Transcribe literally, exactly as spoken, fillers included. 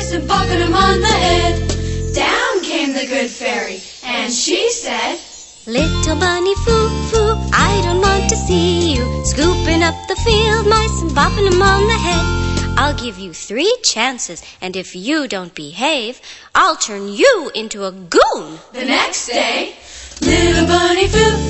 mice and bopping him on the head. Down came the good fairy, and she said, Little bunny foo-foo, I don't want to see you scooping up the field mice and bopping them on the head. I'll give you three chances, and if you don't behave, I'll turn you into a goon. The next day, little bunny foo-foo